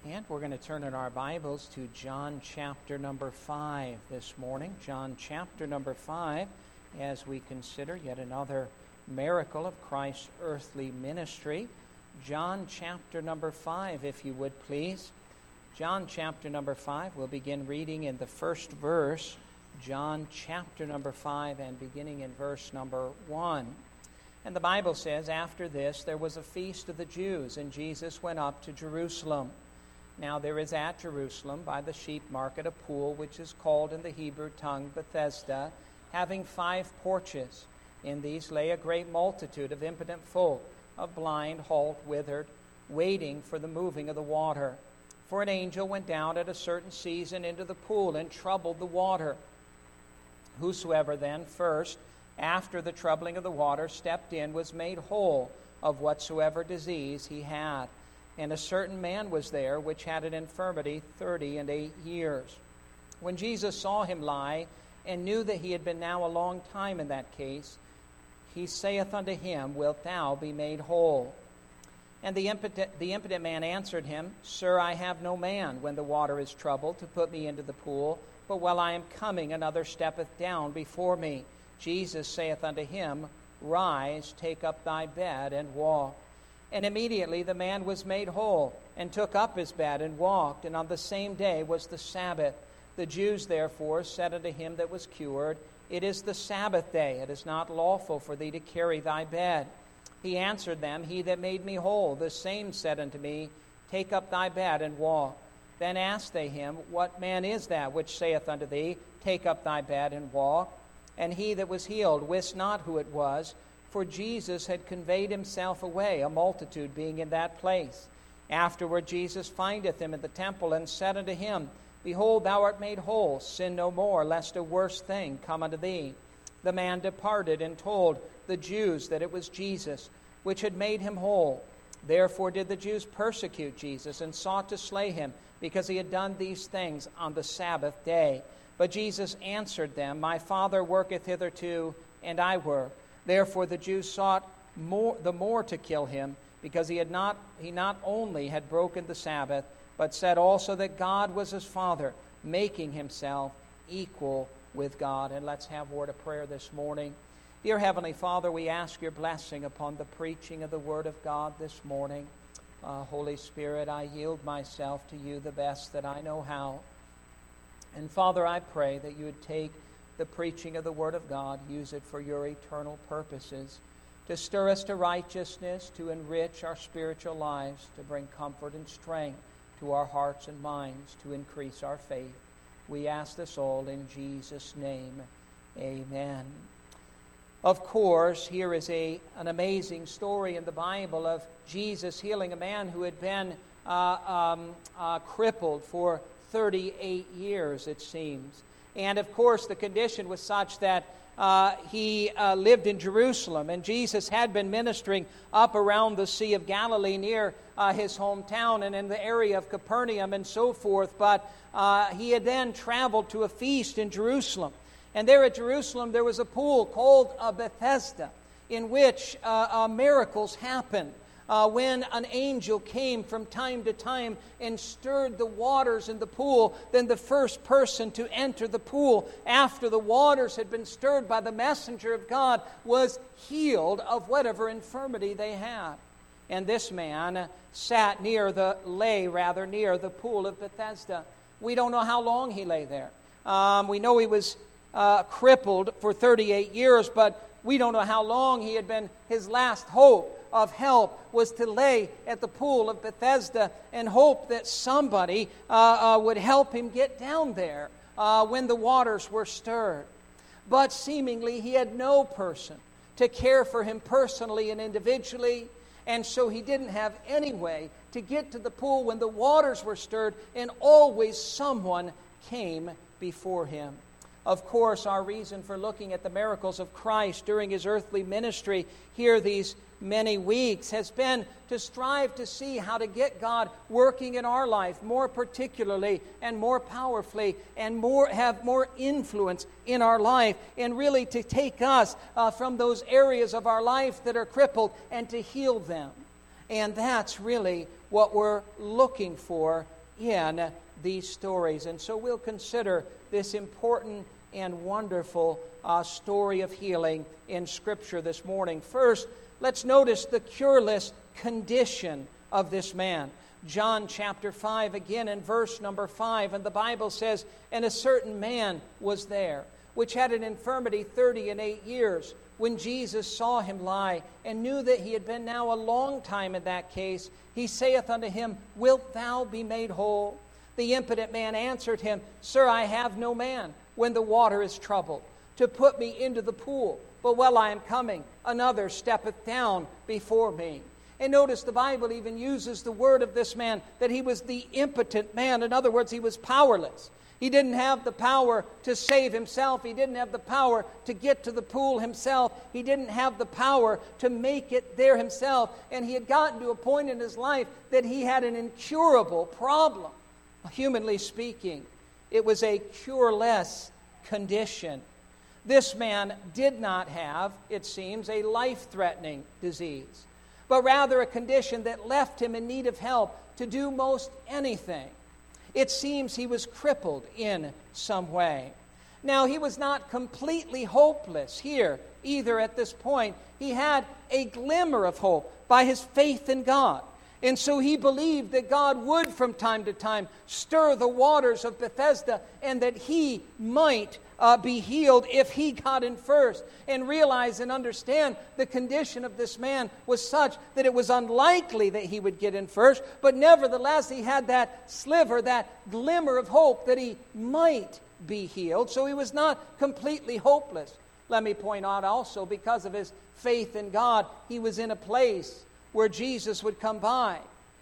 And we're going to turn in our Bibles to John chapter number 5 this morning. John chapter number 5, as we consider yet another miracle of Christ's earthly ministry. John chapter number 5, if you would please. John chapter number 5, we'll begin reading in the first verse. John chapter number 5 and beginning in verse number 1. And the Bible says, "After this there was a feast of the Jews, and Jesus went up to Jerusalem. Now there is at Jerusalem by the sheep market a pool which is called in the Hebrew tongue Bethesda, having 5 porches. In these lay a great multitude of impotent folk, of blind, halt, withered, waiting for the moving of the water. For an angel went down at a certain season into the pool and troubled the water. Whosoever then first, after the troubling of the water, stepped in was made whole of whatsoever disease he had. And a certain man was there which had an infirmity 38 years. When Jesus saw him lie, and knew that he had been now a long time in that case, he saith unto him, Wilt thou be made whole? And the impotent man answered him, Sir, I have no man, when the water is troubled, to put me into the pool. But while I am coming, another steppeth down before me. Jesus saith unto him, Rise, take up thy bed, and walk. And immediately the man was made whole, and took up his bed, and walked. And on the same day was the Sabbath. The Jews therefore said unto him that was cured, It is the Sabbath day. It is not lawful for thee to carry thy bed. He answered them, He that made me whole, the same said unto me, Take up thy bed, and walk. Then asked they him, What man is that which saith unto thee, Take up thy bed, and walk? And he that was healed wist not who it was, for Jesus had conveyed himself away, a multitude being in that place. Afterward Jesus findeth him in the temple, and said unto him, Behold, thou art made whole, sin no more, lest a worse thing come unto thee. The man departed, and told the Jews that it was Jesus, which had made him whole. Therefore did the Jews persecute Jesus, and sought to slay him, because he had done these things on the Sabbath day. But Jesus answered them, My Father worketh hitherto, and I work. Therefore the Jews sought the more to kill him, because he not only had broken the Sabbath, but said also that God was his Father, making himself equal with God. And let's have a word of prayer this morning. Dear Heavenly Father, we ask your blessing upon the preaching of the Word of God this morning. Holy Spirit, I yield myself to you the best that I know how. And Father, I pray that you would take the preaching of the Word of God, use it for your eternal purposes, to stir us to righteousness, to enrich our spiritual lives, to bring comfort and strength to our hearts and minds, to increase our faith. We ask this all in Jesus' name. Amen. Of course, here is an amazing story in the Bible of Jesus healing a man who had been crippled for 38 years, it seems. And of course, the condition was such that he lived in Jerusalem, and Jesus had been ministering up around the Sea of Galilee near his hometown and in the area of Capernaum and so forth. But he had then traveled to a feast in Jerusalem. And there at Jerusalem, there was a pool called Bethesda, in which miracles happened. When an angel came from time to time and stirred the waters in the pool, then the first person to enter the pool after the waters had been stirred by the messenger of God was healed of whatever infirmity they had. And this man lay near the pool of Bethesda. We don't know how long he lay there. We know he was crippled for 38 years, but we don't know how long he had been. His last hope of help was to lay at the pool of Bethesda and hope that somebody would help him get down there when the waters were stirred. But seemingly he had no person to care for him personally and individually, and so he didn't have any way to get to the pool when the waters were stirred, and always someone came before him. Of course, our reason for looking at the miracles of Christ during his earthly ministry here these many weeks has been to strive to see how to get God working in our life more particularly and more powerfully and have more influence in our life, and really to take us from those areas of our life that are crippled and to heal them. And that's really what we're looking for in these stories. And so we'll consider this important and wonderful story of healing in Scripture this morning. First, let's notice the cureless condition of this man. John chapter 5, again in verse number 5, and the Bible says, "And a certain man was there, which had an infirmity 38 years. When Jesus saw him lie, and knew that he had been now a long time in that case, he saith unto him, Wilt thou be made whole? The impotent man answered him, Sir, I have no man, when the water is troubled, to put me into the pool. But while I am coming, another steppeth down before me." And notice the Bible even uses the word of this man, that he was the impotent man. In other words, he was powerless. He didn't have the power to save himself. He didn't have the power to get to the pool himself. He didn't have the power to make it there himself. And he had gotten to a point in his life that he had an incurable problem. Humanly speaking, it was a cureless condition. This man did not have, it seems, a life-threatening disease, but rather a condition that left him in need of help to do most anything. It seems he was crippled in some way. Now, he was not completely hopeless here either at this point. He had a glimmer of hope by his faith in God. And so he believed that God would from time to time stir the waters of Bethesda and that he might be healed if he got in first, and realize and understand the condition of this man was such that it was unlikely that he would get in first, but nevertheless he had that sliver, that glimmer of hope that he might be healed. So he was not completely hopeless. Let me point out also, because of his faith in God, he was in a place where Jesus would come by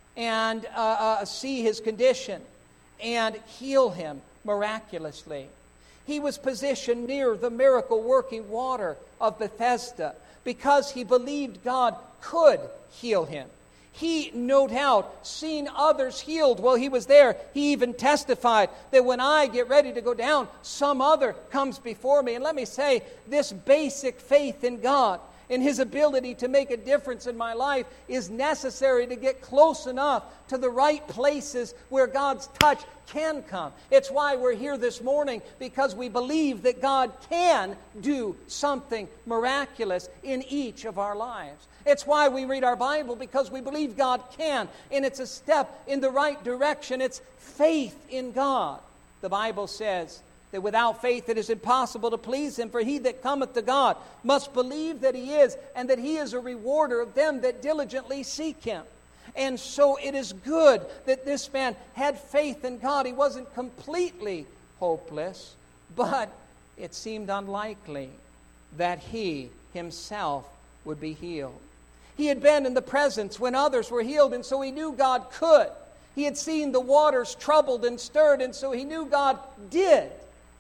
and see his condition and heal him miraculously. He was positioned near the miracle-working water of Bethesda because he believed God could heal him. He, no doubt, seen others healed while he was there. He even testified that when I get ready to go down, some other comes before me. And let me say, this basic faith in God and His ability to make a difference in my life is necessary to get close enough to the right places where God's touch can come. It's why we're here this morning, because we believe that God can do something miraculous in each of our lives. It's why we read our Bible, because we believe God can, and it's a step in the right direction. It's faith in God. The Bible says that without faith it is impossible to please Him, for he that cometh to God must believe that He is, and that He is a rewarder of them that diligently seek Him. And so it is good that this man had faith in God. He wasn't completely hopeless, but it seemed unlikely that he himself would be healed. He had been in the presence when others were healed, and so he knew God could. He had seen the waters troubled and stirred, and so he knew God did.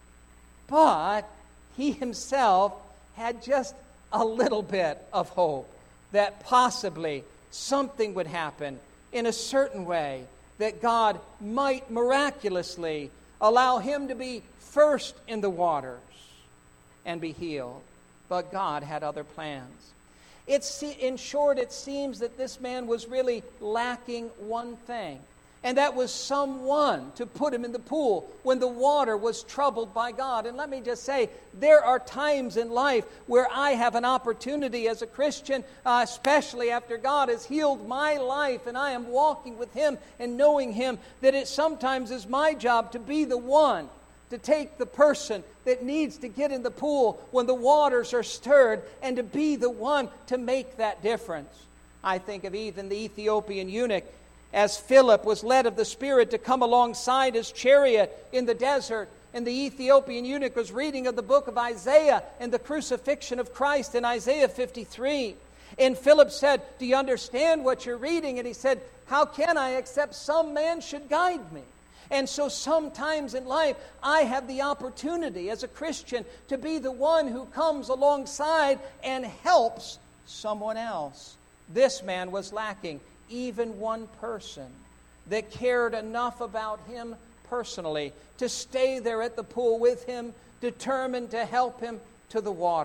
But he himself had just a little bit of hope that possibly something would happen in a certain way, that God might miraculously allow him to be first in the waters and be healed. But God had other plans. In short, it seems that this man was really lacking one thing, and that was someone to put him in the pool when the water was troubled by God. And let me just say, there are times in life where I have an opportunity as a Christian, especially after God has healed my life and I am walking with Him and knowing Him, that it sometimes is my job to be the one to take the person that needs to get in the pool when the waters are stirred, and to be the one to make that difference. I think of even the Ethiopian eunuch, as Philip was led of the Spirit to come alongside his chariot in the desert, and the Ethiopian eunuch was reading of the book of Isaiah and the crucifixion of Christ in Isaiah 53. And Philip said, "Do you understand what you're reading?" And he said, "How can I, except some man should guide me?" And so sometimes in life, I have the opportunity as a Christian to be the one who comes alongside and helps someone else. This man was lacking even one person that cared enough about him personally to stay there at the pool with him, determined to help him to the water.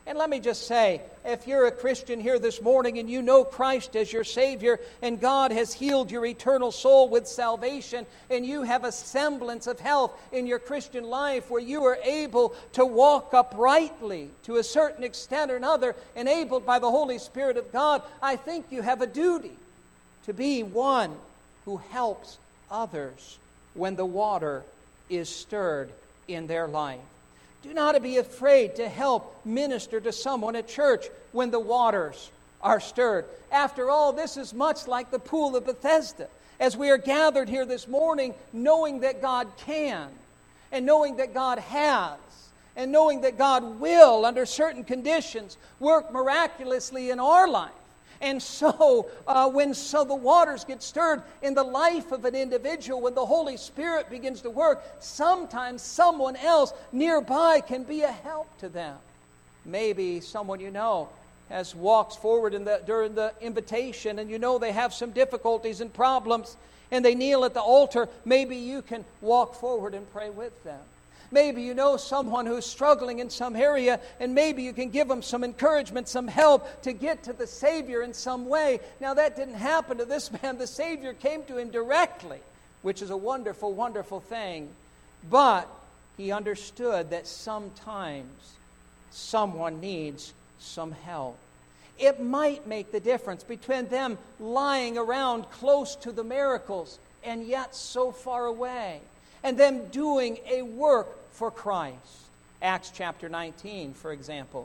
And let me just say, if you're a Christian here this morning and you know Christ as your Savior and God has healed your eternal soul with salvation and you have a semblance of health in your Christian life where you are able to walk uprightly to a certain extent or another, enabled by the Holy Spirit of God, I think you have a duty to be one who helps others when the water is stirred in their life. Do not be afraid to help minister to someone at church when the waters are stirred. After all, this is much like the pool of Bethesda. As we are gathered here this morning, knowing that God can, and knowing that God has, and knowing that God will, under certain conditions, work miraculously in our life. And so, when the waters get stirred in the life of an individual, when the Holy Spirit begins to work, sometimes someone else nearby can be a help to them. Maybe someone you know has walked forward during the invitation, and you know they have some difficulties and problems, and they kneel at the altar. Maybe you can walk forward and pray with them. Maybe you know someone who's struggling in some area, and maybe you can give them some encouragement, some help to get to the Savior in some way. Now, that didn't happen to this man. The Savior came to him directly, which is a wonderful, wonderful thing. But he understood that sometimes someone needs some help. It might make the difference between them lying around close to the miracles and yet so far away, and them doing a work for Christ. Acts chapter 19, for example.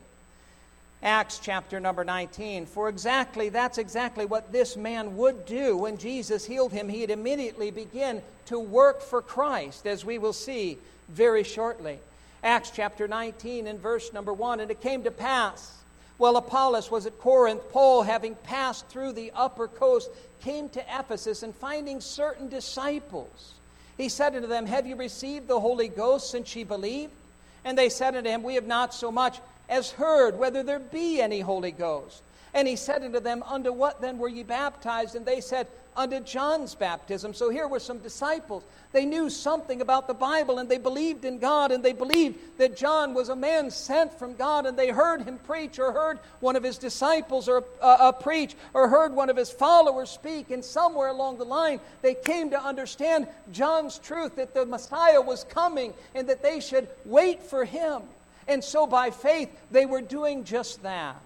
Acts chapter number 19. That's exactly what this man would do. When Jesus healed him, he'd immediately begin to work for Christ, as we will see very shortly. Acts chapter 19 and verse number 1. And it came to pass, while Apollos was at Corinth, Paul, having passed through the upper coast, came to Ephesus, and finding certain disciples, he said unto them, Have you received the Holy Ghost since ye believed? And they said unto him, We have not so much as heard whether there be any Holy Ghost. And he said unto them, Unto what then were ye baptized? And they said, Unto John's baptism. So here were some disciples. They knew something about the Bible, and they believed in God, and they believed that John was a man sent from God, and they heard him preach, or heard one of his disciples preach, or heard one of his followers speak, and somewhere along the line they came to understand John's truth, that the Messiah was coming, and that they should wait for him. And so by faith they were doing just that.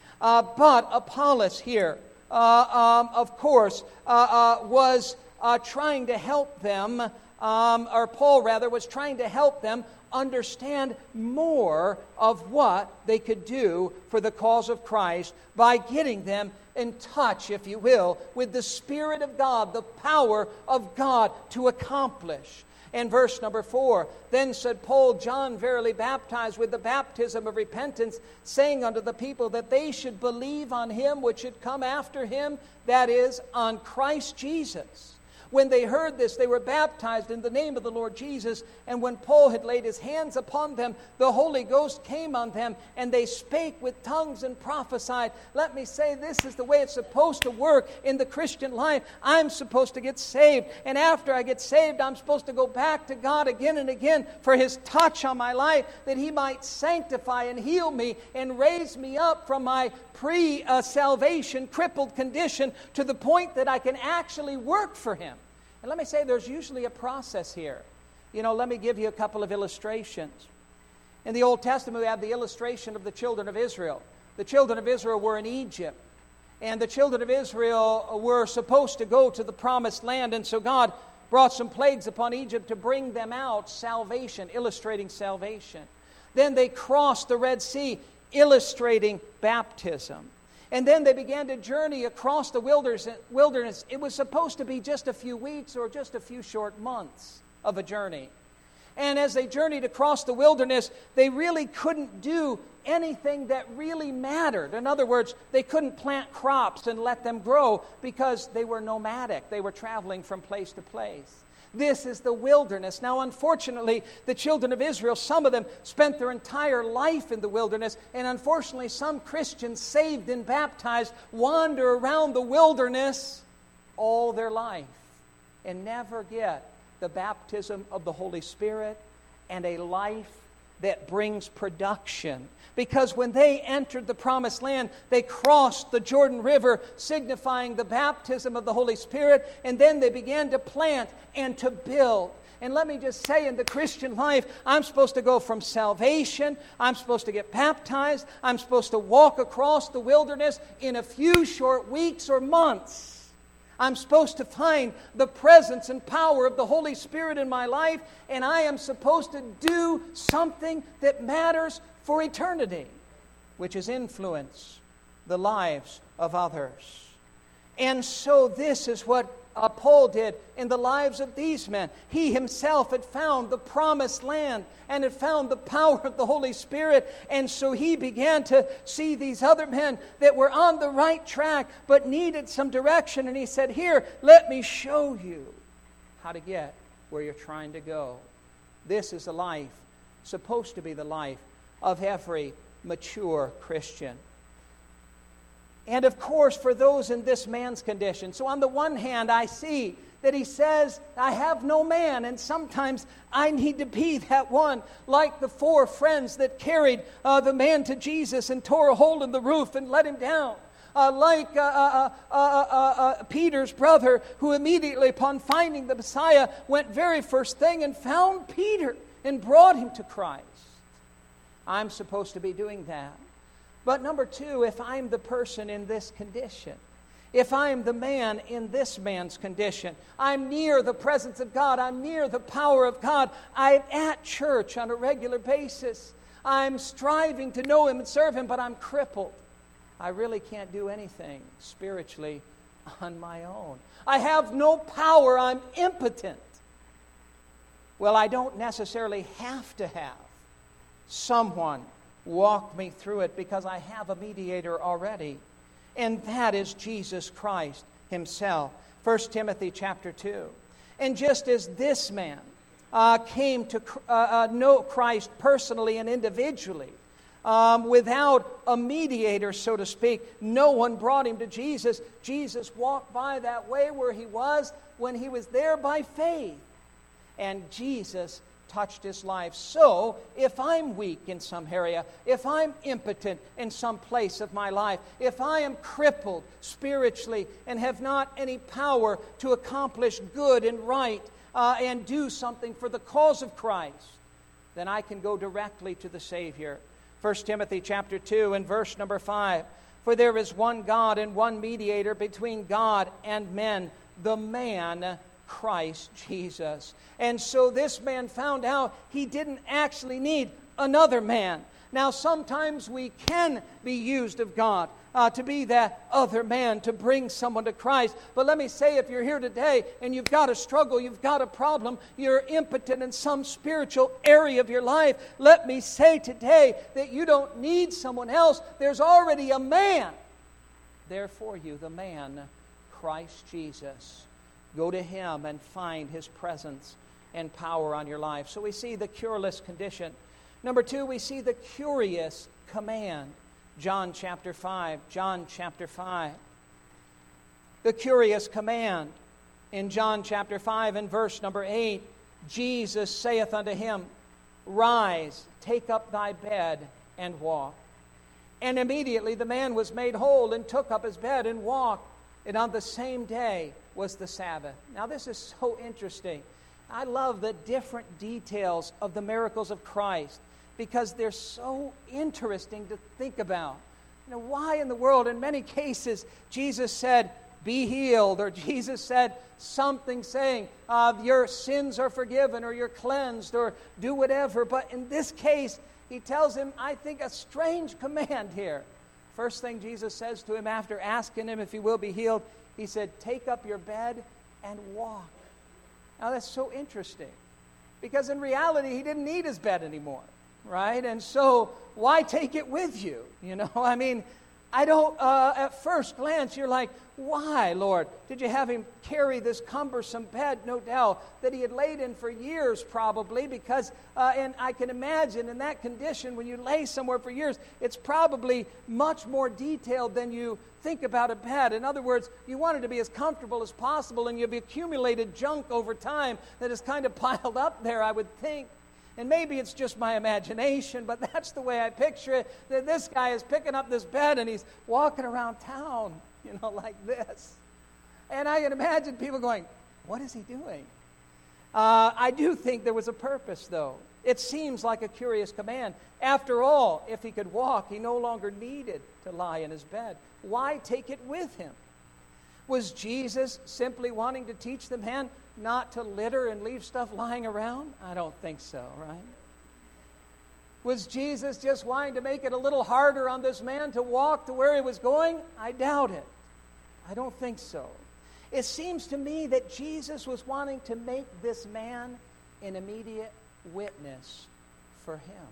But Apollos here, of course, was trying to help them, or Paul rather, was trying to help them understand more of what they could do for the cause of Christ by getting them in touch, if you will, with the Spirit of God, the power of God to accomplish. And verse number 4, Then said Paul, John verily baptized with the baptism of repentance, saying unto the people that they should believe on him which should come after him, that is, on Christ Jesus. When they heard this, they were baptized in the name of the Lord Jesus. And when Paul had laid his hands upon them, the Holy Ghost came on them, and they spake with tongues and prophesied. Let me say, this is the way it's supposed to work in the Christian life. I'm supposed to get saved. And after I get saved, I'm supposed to go back to God again and again for his touch on my life, that he might sanctify and heal me and raise me up from my pre-salvation crippled condition to the point that I can actually work for him. And let me say, there's usually a process here. Let me give you a couple of illustrations. In the Old Testament, we have the illustration of the children of Israel. The children of Israel were in Egypt, and the children of Israel were supposed to go to the promised land, and so God brought some plagues upon Egypt to bring them out salvation, illustrating salvation. Then they crossed the Red Sea, illustrating baptism. And then they began to journey across the wilderness. It was supposed to be just a few weeks or just a few short months of a journey. And as they journeyed across the wilderness, they really couldn't do anything that really mattered. In other words, they couldn't plant crops and let them grow because they were nomadic. They were traveling from place to place. This is the wilderness. Now, unfortunately, the children of Israel, some of them spent their entire life in the wilderness, and unfortunately, some Christians saved and baptized wander around the wilderness all their life and never get the baptism of the Holy Spirit and a life that brings production. Because when they entered the promised land, they crossed the Jordan River, signifying the baptism of the Holy Spirit, and then they began to plant and to build. And let me just say, in the Christian life, I'm supposed to go from salvation, I'm supposed to get baptized, I'm supposed to walk across the wilderness in a few short weeks or months. I'm supposed to find the presence and power of the Holy Spirit in my life, and I am supposed to do something that matters for eternity, which is influence the lives of others. And so this is what Paul did in the lives of these men. He himself had found the promised land and had found the power of the Holy Spirit, and so he began to see these other men that were on the right track but needed some direction, and he said, "Here, let me show you how to get where you're trying to go." This is a life, supposed to be the life of every mature Christian. And of course, for those in this man's condition. So on the one hand, I see that he says, I have no man, and sometimes I need to be that one, like the 4 friends that carried the man to Jesus and tore a hole in the roof and let him down. Like Peter's brother, who immediately upon finding the Messiah went very first thing and found Peter and brought him to Christ. I'm supposed to be doing that. But number 2, if I'm the person in this condition, if I'm the man in this man's condition, I'm near the presence of God, I'm near the power of God, I'm at church on a regular basis, I'm striving to know Him and serve Him, but I'm crippled. I really can't do anything spiritually on my own. I have no power, I'm impotent. Well, I don't necessarily have to have someone walk me through it, because I have a mediator already, and that is Jesus Christ Himself. 1 Timothy chapter 2. And just as this man came to know Christ personally and individually, without a mediator, so to speak, no one brought him to Jesus. Jesus walked by that way where He was when He was there by faith, and Jesus touched his life. So, if I'm weak in some area, if I'm impotent in some place of my life, if I am crippled spiritually and have not any power to accomplish good and right and do something for the cause of Christ, then I can go directly to the Savior. 1 Timothy chapter 2 and verse number 5. For there is one God and one mediator between God and men, the man Christ Jesus. And so this man found out he didn't actually need another man. Now, sometimes we can be used of God to be that other man, to bring someone to Christ. But let me say, if you're here today and you've got a struggle, you've got a problem, you're impotent in some spiritual area of your life, let me say today that you don't need someone else. There's already a man there for you, the man, Christ Jesus. Go to Him and find His presence and power on your life. So we see the cureless condition. Number 2, we see the curious command. John chapter 5. John chapter 5. The curious command. In John chapter 5 and verse number 8, Jesus saith unto him, Rise, take up thy bed, and walk. And immediately the man was made whole and took up his bed and walked. And on the same day was the Sabbath. Now this is so interesting. I love the different details of the miracles of Christ because they're so interesting to think about. You know, why in the world, in many cases, Jesus said, be healed, or Jesus said something saying, your sins are forgiven, or you're cleansed, or do whatever. But in this case, He tells him, I think, a strange command here. First thing Jesus says to him after asking him if he will be healed, He said, take up your bed and walk. Now that's so interesting, because in reality he didn't need his bed anymore, right? And so why take it with you? You know, I mean, I don't, at first glance you're like, why, Lord? Did you have Him carry this cumbersome bed, no doubt, that He had laid in for years probably, because, and I can imagine in that condition when you lay somewhere for years, it's probably much more detailed than you think about a bed. In other words, you want it to be as comfortable as possible, and you've accumulated junk over time that is kind of piled up there, I would think. And maybe it's just my imagination, but that's the way I picture it, that this guy is picking up this bed and he's walking around town, like this. And I can imagine people going, what is he doing? I do think there was a purpose, though. It seems like a curious command. After all, if he could walk, he no longer needed to lie in his bed. Why take it with him? Was Jesus simply wanting to teach the man not to litter and leave stuff lying around? I don't think so, right? Was Jesus just wanting to make it a little harder on this man to walk to where he was going? I doubt it. I don't think so. It seems to me that Jesus was wanting to make this man an immediate witness for him.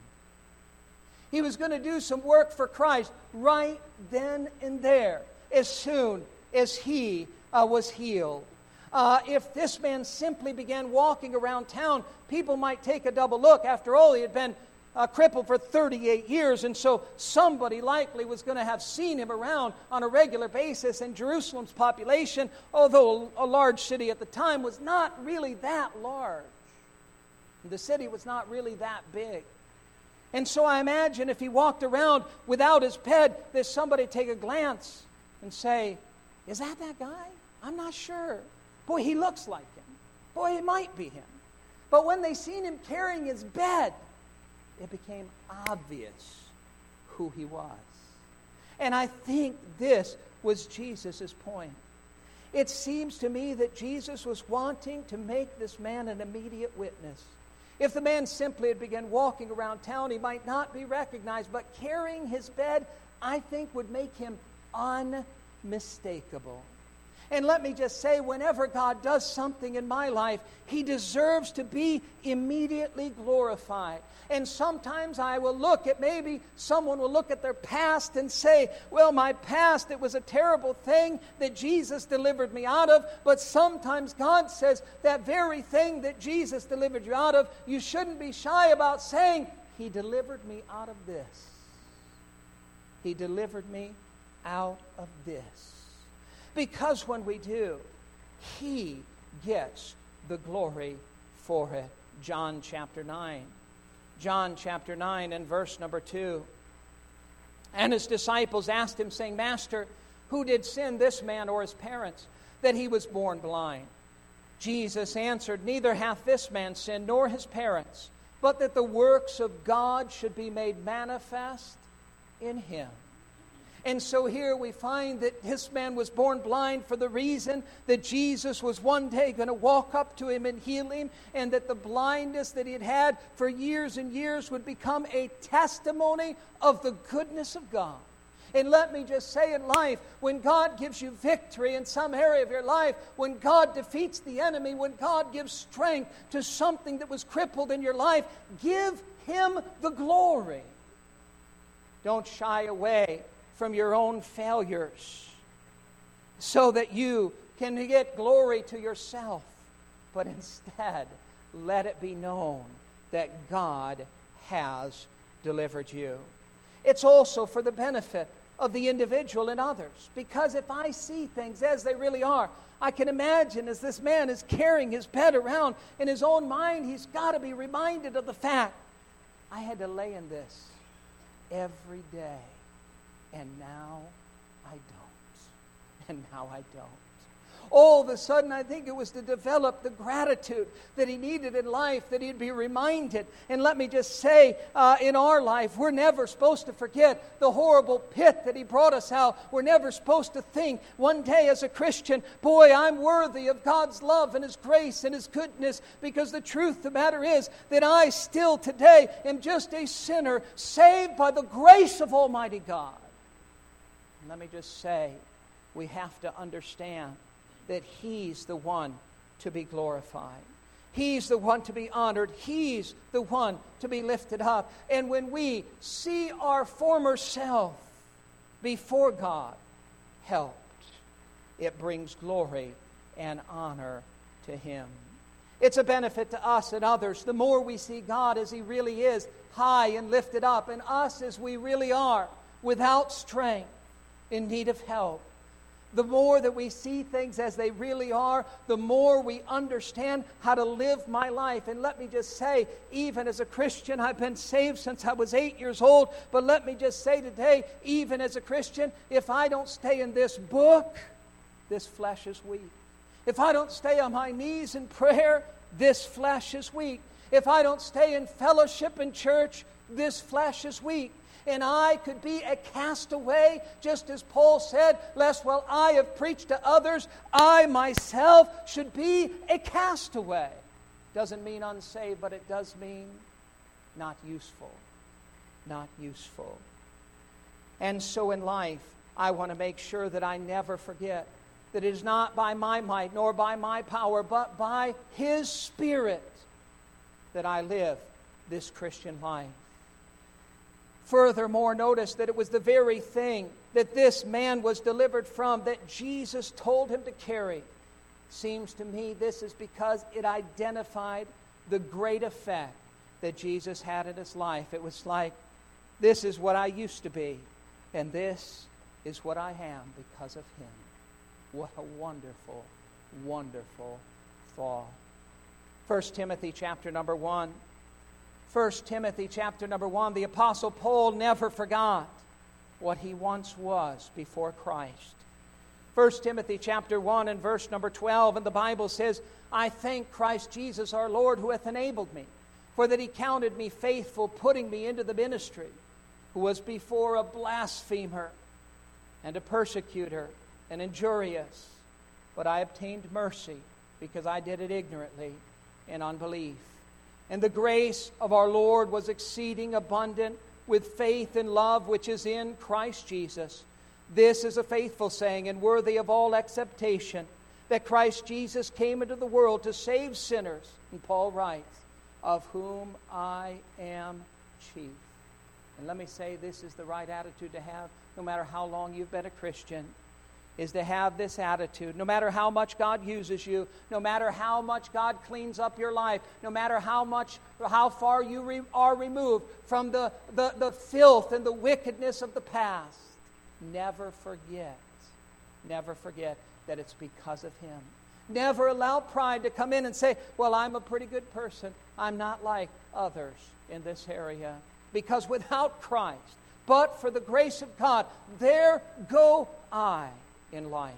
He was going to do some work for Christ right then and there, as soon as he was healed. If this man simply began walking around town, people might take a double look. After all, he had been crippled for 38 years, and so somebody likely was going to have seen him around on a regular basis. And Jerusalem's population, although a large city at the time, was not really that large. The city was not really that big. And so I imagine if he walked around without his bed, that somebody take a glance and say, is that guy? I'm not sure. Boy, he looks like him. Boy, it might be him. But when they seen him carrying his bed, it became obvious who he was. And I think this was Jesus' point. It seems to me that Jesus was wanting to make this man an immediate witness. If the man simply had begun walking around town, he might not be recognized, but carrying his bed, I think, would make him unmistakable. And let me just say, whenever God does something in my life, He deserves to be immediately glorified. And sometimes I will look at, maybe someone will look at their past and say, well, my past, it was a terrible thing that Jesus delivered me out of. But sometimes God says, that very thing that Jesus delivered you out of, you shouldn't be shy about saying, He delivered me out of this. He delivered me out of this. Because when we do, He gets the glory for it. John chapter 9. John chapter 9 and verse number 2. And His disciples asked Him, saying, Master, who did sin, this man or his parents, that he was born blind? Jesus answered, Neither hath this man sinned nor his parents, but that the works of God should be made manifest in him. And so here we find that this man was born blind for the reason that Jesus was one day going to walk up to him and heal him, and that the blindness that he had had for years and years would become a testimony of the goodness of God. And let me just say, in life, when God gives you victory in some area of your life, when God defeats the enemy, when God gives strength to something that was crippled in your life, give Him the glory. Don't shy away from your own failures so that you can get glory to yourself. But instead, let it be known that God has delivered you. It's also for the benefit of the individual and others. Because if I see things as they really are, I can imagine as this man is carrying his bed around in his own mind, he's got to be reminded of the fact, I had to lay in this every day. And now I don't. And now I don't. All of a sudden, I think it was to develop the gratitude that he needed in life, that he'd be reminded. And let me just say, in our life, we're never supposed to forget the horrible pit that he brought us out. We're never supposed to think one day as a Christian, boy, I'm worthy of God's love and His grace and His goodness, because the truth of the matter is that I still today am just a sinner saved by the grace of Almighty God. Let me just say, we have to understand that He's the one to be glorified. He's the one to be honored. He's the one to be lifted up. And when we see our former self before God helped, it brings glory and honor to Him. It's a benefit to us and others. The more we see God as He really is, high and lifted up, and us as we really are, without strength, in need of help, The more that we see things as they really are, the more we understand how to live my life. And let me just say, even as a Christian, I've been saved since I was 8 years old. But let me just say today, even as a Christian, if I don't stay in this book, this flesh is weak. If I don't stay on my knees in prayer, this flesh is weak. If I don't stay in fellowship in church, this flesh is weak. And I could be a castaway, just as Paul said, lest while I have preached to others, I myself should be a castaway. Doesn't mean unsaved, but it does mean not useful. Not useful. And so in life, I want to make sure that I never forget that it is not by my might nor by my power, but by His Spirit that I live this Christian life. Furthermore, notice that it was the very thing that this man was delivered from that Jesus told him to carry. Seems to me this is because it identified the great effect that Jesus had in his life. It was like, this is what I used to be, and this is what I am because of Him. What a wonderful, wonderful thought. 1 Timothy chapter number 1. 1 Timothy chapter number 1, the Apostle Paul never forgot what he once was before Christ. 1 Timothy chapter 1 and verse number 12, and the Bible says, I thank Christ Jesus our Lord, who hath enabled me, for that He counted me faithful, putting me into the ministry, who was before a blasphemer and a persecutor and injurious. But I obtained mercy, because I did it ignorantly in unbelief. And the grace of our Lord was exceeding abundant with faith and love which is in Christ Jesus. This is a faithful saying and worthy of all acceptation, that Christ Jesus came into the world to save sinners. And Paul writes, of whom I am chief. And let me say, this is the right attitude to have, no matter how long you've been a Christian, is to have this attitude. No matter how much God uses you, no matter how much God cleans up your life, no matter how far you are removed from the filth and the wickedness of the past, never forget that it's because of Him. Never allow pride to come in and say, well, I'm a pretty good person. I'm not like others in this area. Because without Christ, but for the grace of God, there go I in life.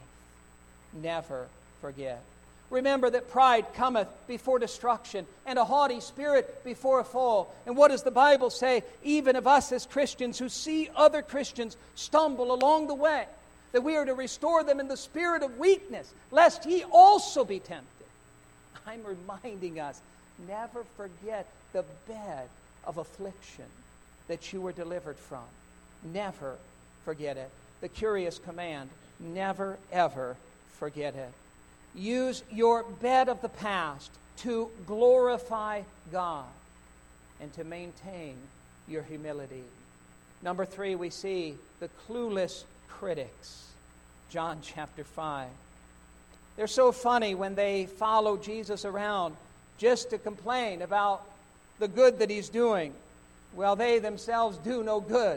Never forget. Remember that pride cometh before destruction, and a haughty spirit before a fall. And what does the Bible say, even of us as Christians who see other Christians stumble along the way, that we are to restore them in the spirit of weakness, lest ye also be tempted. I'm reminding us, never forget the bed of affliction that you were delivered from. Never forget it. The curious command, never ever forget it. Use your bed of the past to glorify God and to maintain your humility. Number 3, we see the clueless critics. John chapter 5. They're so funny when they follow Jesus around just to complain about the good that He's doing. Well, they themselves do no good.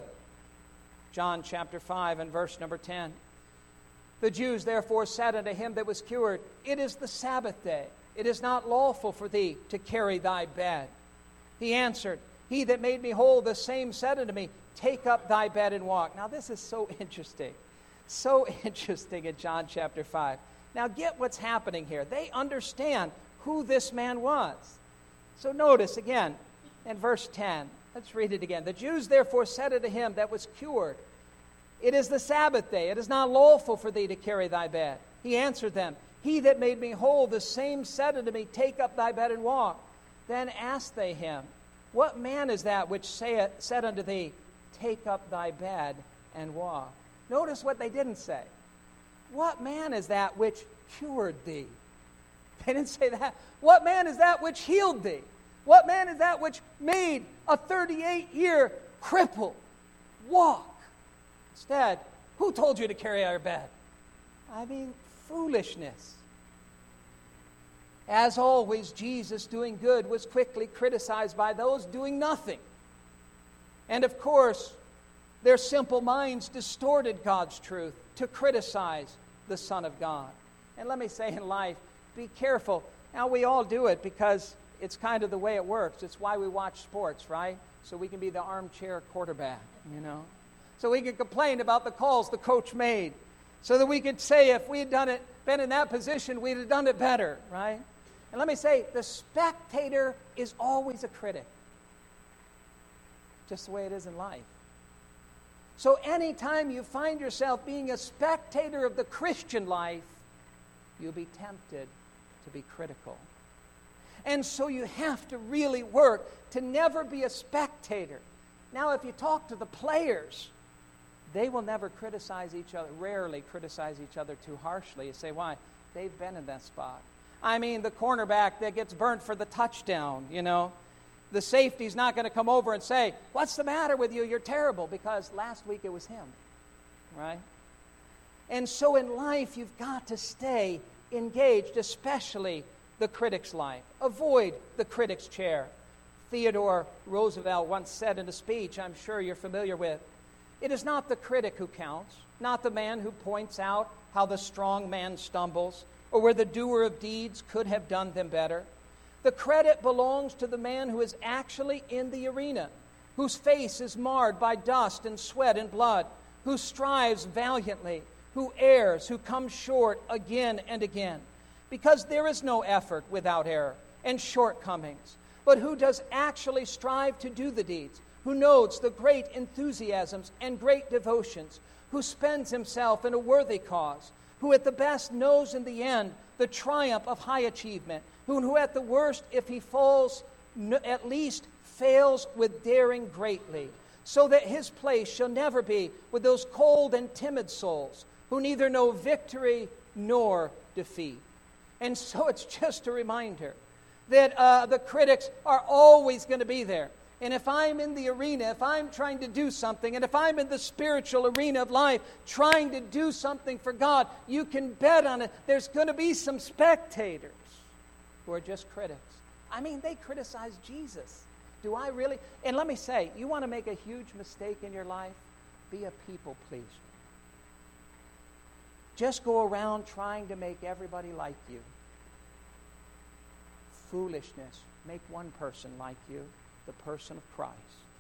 John chapter 5 and verse number 10. The Jews therefore said unto him that was cured, it is the Sabbath day. It is not lawful for thee to carry thy bed. He answered, He that made me whole, the same said unto me, take up thy bed and walk. Now this is so interesting. So interesting in John chapter 5. Now get what's happening here. They understand who this man was. So notice again in verse 10. Let's read it again. The Jews therefore said unto him that was cured, it is the Sabbath day. It is not lawful for thee to carry thy bed. He answered them, He that made me whole, the same said unto me, take up thy bed and walk. Then asked they him, what man is that which said unto thee, take up thy bed and walk? Notice what they didn't say. What man is that which cured thee? They didn't say that. What man is that which healed thee? What man is that which made a 38-year cripple walk? Instead, who told you to carry our bed? I mean, foolishness. As always, Jesus doing good was quickly criticized by those doing nothing. And of course, their simple minds distorted God's truth to criticize the Son of God. And let me say in life, be careful. Now, we all do it because it's kind of the way it works. It's why we watch sports, right? So we can be the armchair quarterback, So we can complain about the calls the coach made. So that we could say if we had been in that position, we'd have done it better, right? And let me say, the spectator is always a critic. Just the way it is in life. So anytime you find yourself being a spectator of the Christian life, you'll be tempted to be critical. And so you have to really work to never be a spectator. Now, if you talk to the players, they will never criticize each other, rarely criticize each other too harshly. You say, why? They've been in that spot. I mean, the cornerback that gets burnt for the touchdown, The safety's not going to come over and say, what's the matter with you? You're terrible, because last week it was him, right? And so in life, you've got to stay engaged, especially the critic's life. Avoid the critic's chair. Theodore Roosevelt once said in a speech I'm sure you're familiar with, it is not the critic who counts, not the man who points out how the strong man stumbles, or where the doer of deeds could have done them better. The credit belongs to the man who is actually in the arena, whose face is marred by dust and sweat and blood, who strives valiantly, who errs, who comes short again and again. Because there is no effort without error and shortcomings, but who does actually strive to do the deeds, who notes the great enthusiasms and great devotions, who spends himself in a worthy cause, who at the best knows in the end the triumph of high achievement, who at the worst, if he falls, at least fails with daring greatly, so that his place shall never be with those cold and timid souls who neither know victory nor defeat. And so it's just a reminder that the critics are always going to be there. And if I'm in the arena, if I'm trying to do something, and if I'm in the spiritual arena of life trying to do something for God, you can bet on it. There's going to be some spectators who are just critics. I mean, they criticize Jesus. Do I really? And let me say, you want to make a huge mistake in your life? Be a people pleaser. Just go around trying to make everybody like you. Foolishness. Make one person like you, the person of Christ.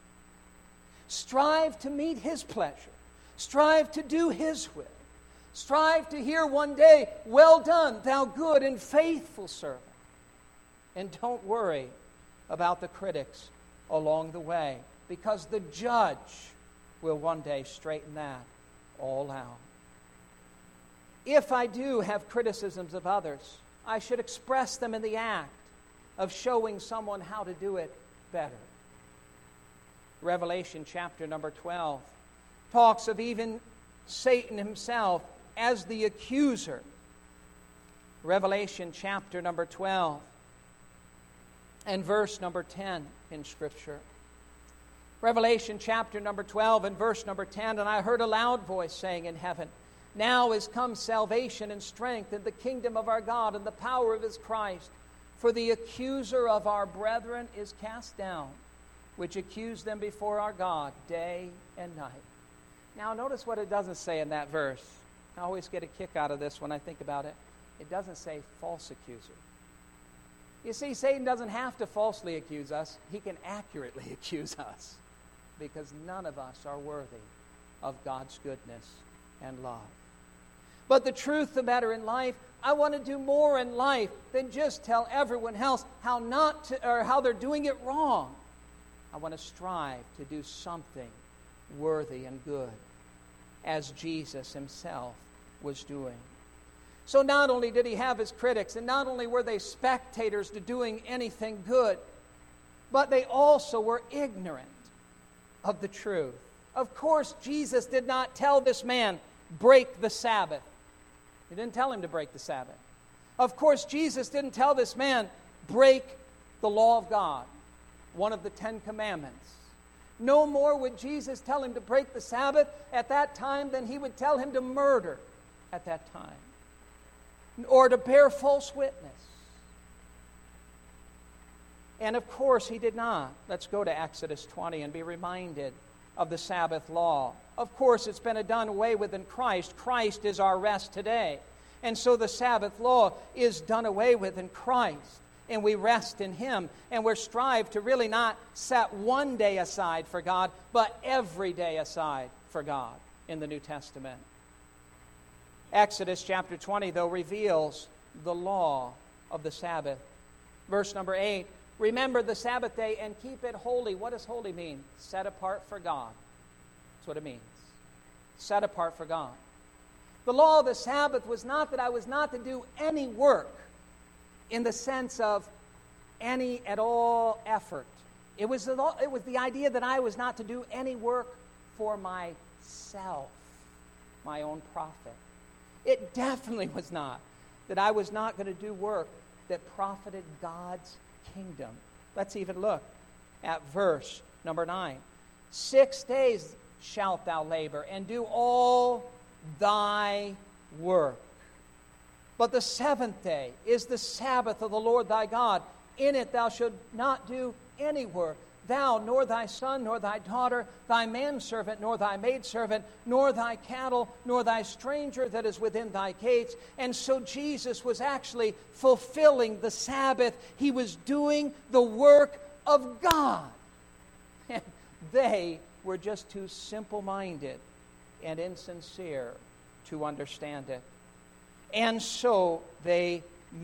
Strive to meet His pleasure. Strive to do His will. Strive to hear one day, well done, thou good and faithful servant. And don't worry about the critics along the way, because the judge will one day straighten that all out. If I do have criticisms of others, I should express them in the act of showing someone how to do it better. Revelation chapter number 12 talks of even Satan himself as the accuser. Revelation chapter number 12 and verse number 10 in Scripture. Revelation chapter number 12 and verse number 10, and I heard a loud voice saying in heaven, now is come salvation and strength in the kingdom of our God and the power of His Christ. For the accuser of our brethren is cast down, which accused them before our God day and night. Now notice what it doesn't say in that verse. I always get a kick out of this when I think about it. It doesn't say false accuser. You see, Satan doesn't have to falsely accuse us. He can accurately accuse us, because none of us are worthy of God's goodness and love. But the truth of the matter in life, I want to do more in life than just tell everyone else how not to, or how they're doing it wrong. I want to strive to do something worthy and good, as Jesus Himself was doing. So not only did He have His critics, and not only were they spectators to doing anything good, but they also were ignorant of the truth. Of course, Jesus did not tell this man, break the Sabbath. He didn't tell him to break the Sabbath. Of course, Jesus didn't tell this man, break the law of God, one of the 10 Commandments. No more would Jesus tell him to break the Sabbath at that time than He would tell him to murder at that time, or to bear false witness. And of course, He did not. Let's go to Exodus 20 and be reminded of the Sabbath law of course, it's been done away with in Christ. Christ is our rest today. And so the Sabbath law is done away with in Christ. And we rest in Him. And we're strive to really not set one day aside for God, but every day aside for God in the New Testament. Exodus chapter 20, though, reveals the law of the Sabbath. Verse number 8, remember the Sabbath day and keep it holy. What does holy mean? Set apart for God. That's what it means. Set apart for God. The law of the Sabbath was not that I was not to do any work in the sense of any at all effort. It was the idea that I was not to do any work for myself, my own profit. It definitely was not that I was not going to do work that profited God's kingdom. Let's even look at verse number 9. 6 days shalt thou labor and do all thy work. But the seventh day is the Sabbath of the Lord thy God. In it thou shalt not do any work, thou, nor thy son, nor thy daughter, thy manservant, nor thy maidservant, nor thy cattle, nor thy stranger that is within thy gates. And so Jesus was actually fulfilling the Sabbath. He was doing the work of God. And they were just too simple-minded and insincere to understand it. And so they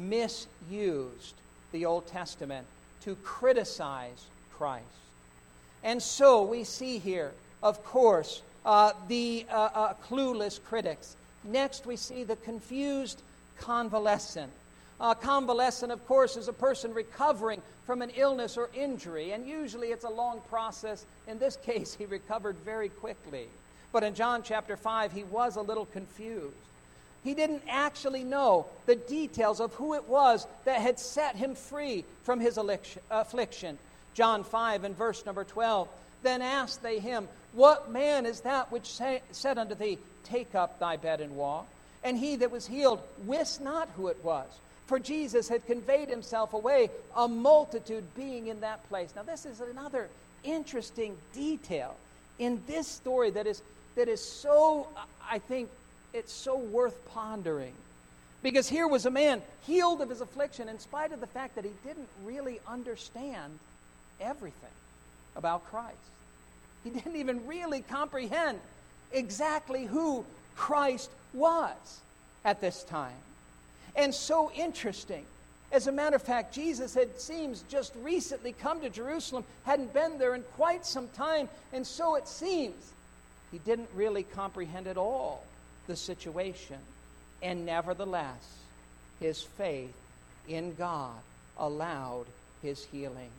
misused the Old Testament to criticize Christ. And so we see here, of course, the clueless critics. Next we see the confused convalescent. Convalescent, of course, is a person recovering from an illness or injury, and usually it's a long process. In this case, he recovered very quickly. But in John chapter 5, he was a little confused. He didn't actually know the details of who it was that had set him free from his affliction. John 5 and verse number 12, then asked they him, what man is that which said unto thee, take up thy bed and walk? And he that was healed wist not who it was, for Jesus had conveyed himself away, a multitude being in that place. Now this is another interesting detail in this story that is so, I think, it's so worth pondering. Because here was a man healed of his affliction in spite of the fact that he didn't really understand everything about Christ. He didn't even really comprehend exactly who Christ was at this time. And so interesting. As a matter of fact, Jesus seems just recently come to Jerusalem, hadn't been there in quite some time, and so it seems he didn't really comprehend at all the situation. And nevertheless, his faith in God allowed his healing.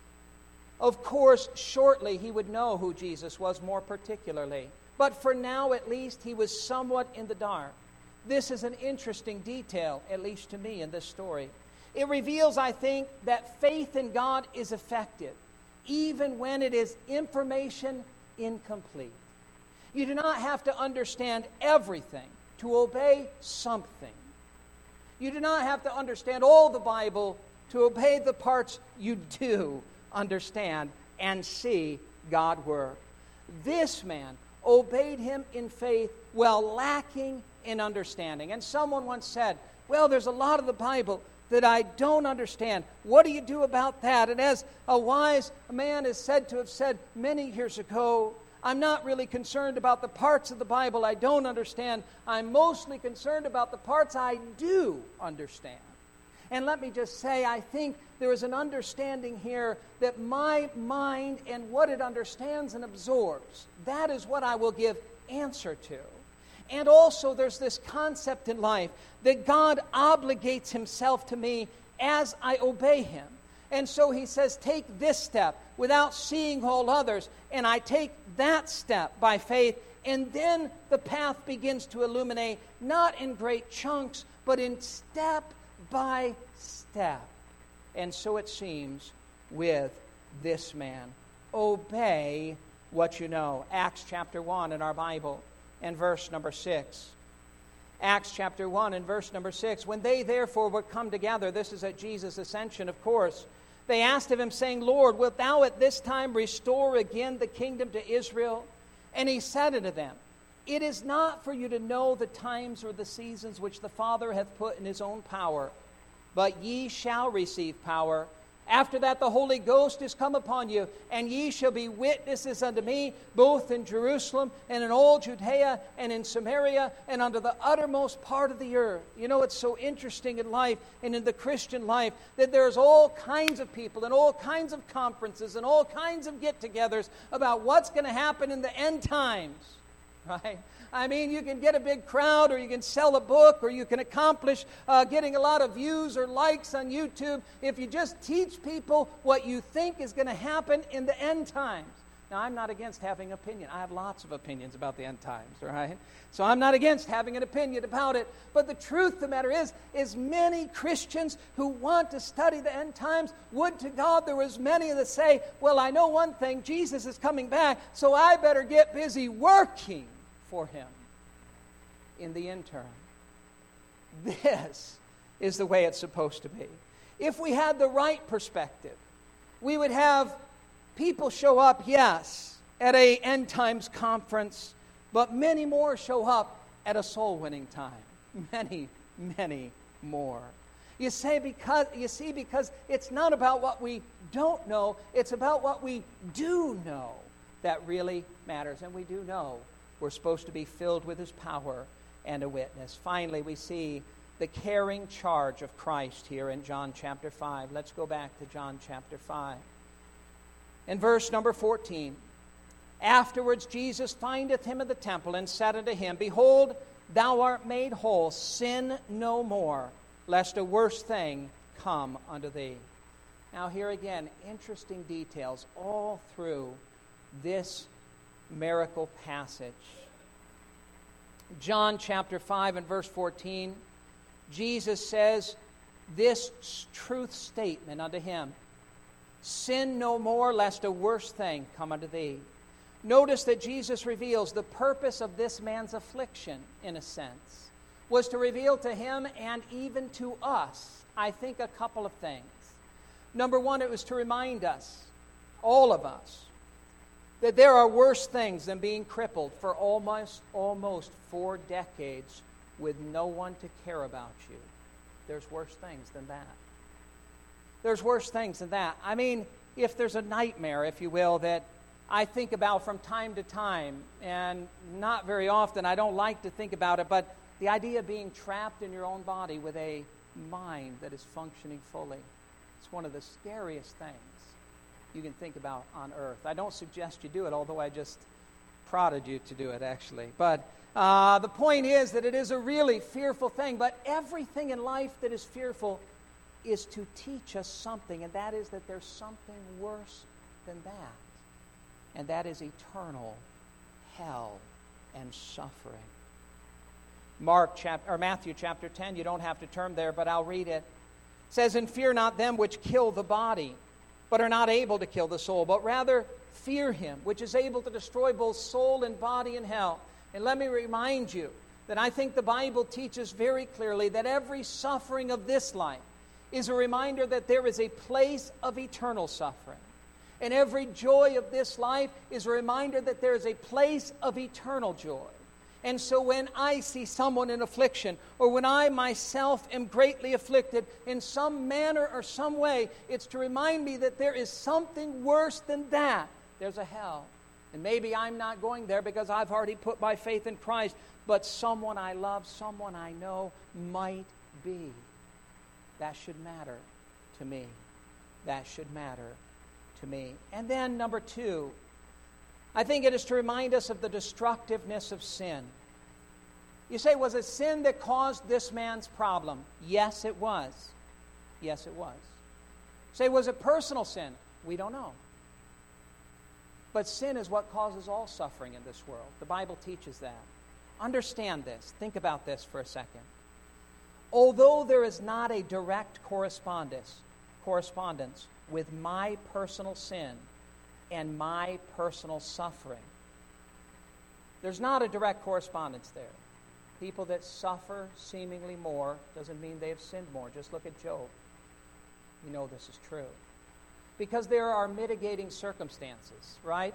Of course, shortly he would know who Jesus was more particularly. But for now, at least, he was somewhat in the dark. This is an interesting detail, at least to me, in this story. It reveals, I think, that faith in God is effective, even when it is information incomplete. You do not have to understand everything to obey something. You do not have to understand all the Bible to obey the parts you do understand and see God work. This man obeyed him in faith while lacking in understanding. And someone once said, well, there's a lot of the Bible that I don't understand. What do you do about that? And as a wise man is said to have said many years ago, I'm not really concerned about the parts of the Bible I don't understand. I'm mostly concerned about the parts I do understand. And let me just say, I think there is an understanding here that my mind and what it understands and absorbs, that is what I will give answer to. And also there's this concept in life that God obligates himself to me as I obey him. And so he says, take this step without seeing all others. And I take that step by faith. And then the path begins to illuminate, not in great chunks, but in step by step. And so it seems with this man. Obey what you know. Acts chapter 1 in our Bible and verse number 6. Acts chapter 1 and verse number 6. When they therefore were come together, this is at Jesus' ascension, of course, they asked of him, saying, Lord, wilt thou at this time restore again the kingdom to Israel? And he said unto them, It is not for you to know the times or the seasons which the Father hath put in his own power, but ye shall receive power. After that the Holy Ghost is come upon you, and ye shall be witnesses unto me, both in Jerusalem and in all Judea and in Samaria and unto the uttermost part of the earth. You know, it's so interesting in life and in the Christian life that there's all kinds of people and all kinds of conferences and all kinds of get-togethers about what's going to happen in the end times, right? I mean, you can get a big crowd, or you can sell a book, or you can accomplish getting a lot of views or likes on YouTube if you just teach people what you think is going to happen in the end times. Now, I'm not against having opinion. I have lots of opinions about the end times, right? So I'm not against having an opinion about it. But the truth of the matter is many Christians who want to study the end times, would to God there was many that say, well, I know one thing, Jesus is coming back, so I better get busy working for him in the interim. This is the way it's supposed to be. If we had the right perspective, we would have people show up, yes, at a end times conference, but many more show up at a soul winning time. Many, many more. You see, because it's not about what we don't know, it's about what we do know that really matters. And we do know we're supposed to be filled with his power and a witness. Finally, we see the caring charge of Christ here in John chapter 5. Let's go back to John chapter 5. In verse number 14, Afterwards Jesus findeth him in the temple, and said unto him, Behold, thou art made whole, sin no more, lest a worse thing come unto thee. Now here again, interesting details all through this miracle passage. John chapter 5 and verse 14, Jesus says this truth statement unto him, Sin no more, lest a worse thing come unto thee. Notice that Jesus reveals the purpose of this man's affliction, in a sense, was to reveal to him and even to us, I think, a couple of things. Number one, it was to remind us, all of us, that there are worse things than being crippled for almost 4 decades with no one to care about you. There's worse things than that. There's worse things than that. I mean, if there's a nightmare, if you will, that I think about from time to time, and not very often, I don't like to think about it, but the idea of being trapped in your own body with a mind that is functioning fully, it's one of the scariest things you can think about on earth. I don't suggest you do it, although I just prodded you to do it, actually. But the point is that it is a really fearful thing, but everything in life that is fearful is to teach us something, and that is that there's something worse than that, and that is eternal hell and suffering. Matthew chapter 10, you don't have to turn there, but I'll read it. It says, And fear not them which kill the body, but are not able to kill the soul, but rather fear him, which is able to destroy both soul and body in hell. And let me remind you that I think the Bible teaches very clearly that every suffering of this life is a reminder that there is a place of eternal suffering. And every joy of this life is a reminder that there is a place of eternal joy. And so when I see someone in affliction, or when I myself am greatly afflicted in some manner or some way, it's to remind me that there is something worse than that. There's a hell. And maybe I'm not going there because I've already put my faith in Christ, but someone I love, someone I know might be. That should matter to me. That should matter to me. And then number 2, I think it is to remind us of the destructiveness of sin. You say, was it sin that caused this man's problem? Yes, it was. Yes, it was. Say, was it personal sin? We don't know. But sin is what causes all suffering in this world. The Bible teaches that. Understand this. Think about this for a second. Although there is not a direct correspondence with my personal sin and my personal suffering, there's not a direct correspondence there. People that suffer seemingly more doesn't mean they have sinned more. Just look at Job. You know this is true. Because there are mitigating circumstances, right?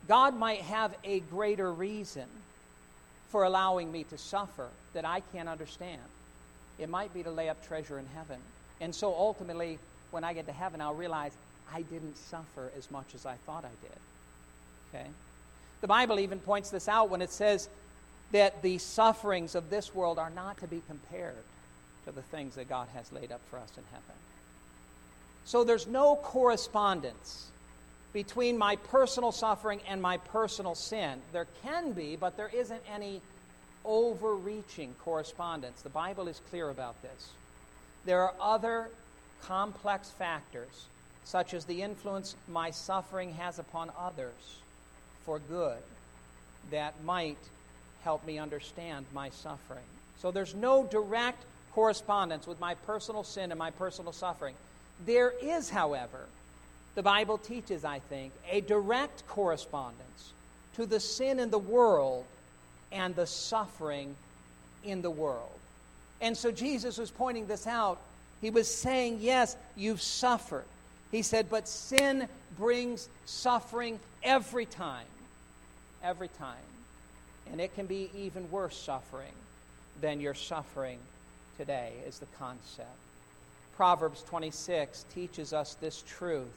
God might have a greater reason for allowing me to suffer that I can't understand. It might be to lay up treasure in heaven. And so ultimately, when I get to heaven, I'll realize I didn't suffer as much as I thought I did. Okay? The Bible even points this out when it says that the sufferings of this world are not to be compared to the things that God has laid up for us in heaven. So there's no correspondence between my personal suffering and my personal sin. There can be, but there isn't any overreaching correspondence. The Bible is clear about this. There are other complex factors, such as the influence my suffering has upon others for good, that might help me understand my suffering. So there's no direct correspondence with my personal sin and my personal suffering. There is, however, the Bible teaches, I think, a direct correspondence to the sin in the world and the suffering in the world. And so Jesus was pointing this out. He was saying, yes, you've suffered. He said, but sin brings suffering every time. Every time. And it can be even worse suffering than you're suffering today, is the concept. Proverbs 26 teaches us this truth.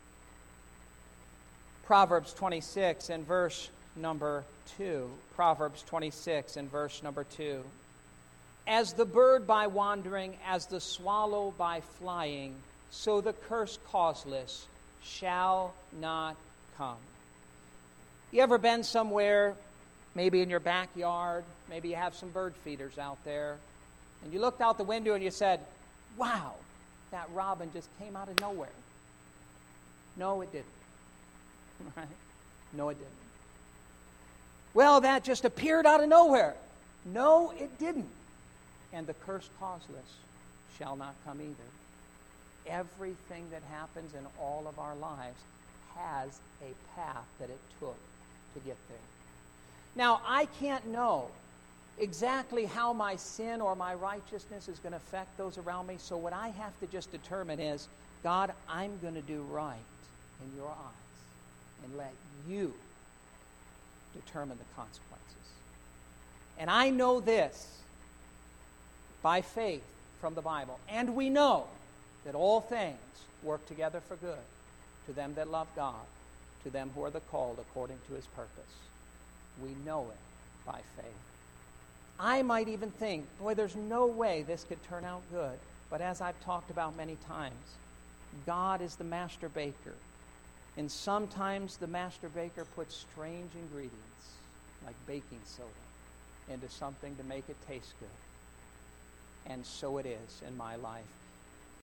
Proverbs 26 and verse number 2. Proverbs 26 and verse number 2. As the bird by wandering, as the swallow by flying, so the curse causeless shall not come. You ever been somewhere, maybe in your backyard, maybe you have some bird feeders out there, and you looked out the window and you said, wow, that robin just came out of nowhere. No, it didn't. Right? No, it didn't. Well, that just appeared out of nowhere. No, it didn't. And the curse causeless shall not come either. Everything that happens in all of our lives has a path that it took to get there. Now, I can't know exactly how my sin or my righteousness is going to affect those around me, so what I have to just determine is, God, I'm going to do right in your eyes and let you determine the consequences. And I know this by faith from the Bible. And we know that all things work together for good to them that love God, to them who are the called according to his purpose. We know it by faith. I might even think, boy, there's no way this could turn out good. But as I've talked about many times, God is the master baker. And sometimes the master baker puts strange ingredients, like baking soda, into something to make it taste good. And so it is in my life